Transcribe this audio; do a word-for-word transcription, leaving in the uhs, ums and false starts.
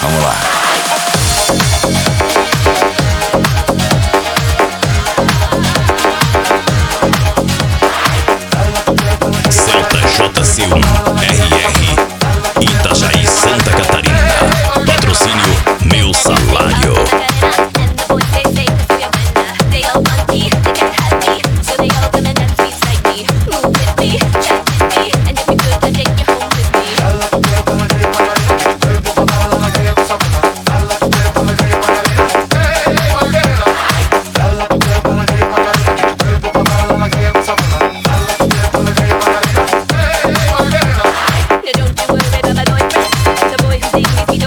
Vamos lá. Celta J C um R R Itajaí, Santa Catarina. Patrocínio Meu Salário. Don't you worry about my boyfriend. The boy who thinks he's